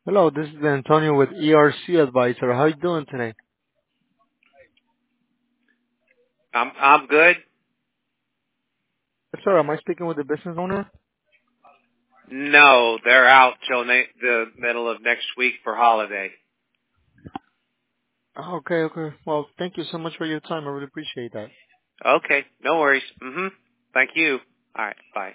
Hello, this is Antonio with ERC Advisor. How you doing today? I'm good. Yes, sir. Am I speaking with the business owner? No, they're out till the middle of next week for holiday. Okay, okay. Well, thank you so much for your time. I really appreciate that. Okay, no worries. Thank you. All right, bye.